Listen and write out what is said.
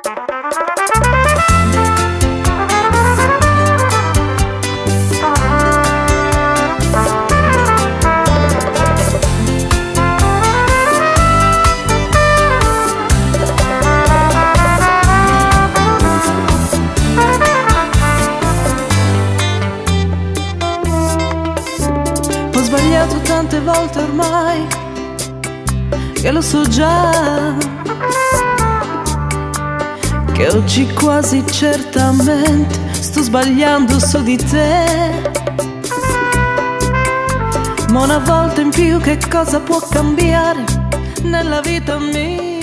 Ho sbagliato tante volte ormai, che lo so già, che oggi quasi certamente sto sbagliando su di te. Ma una volta in più che cosa può cambiare nella vita mia?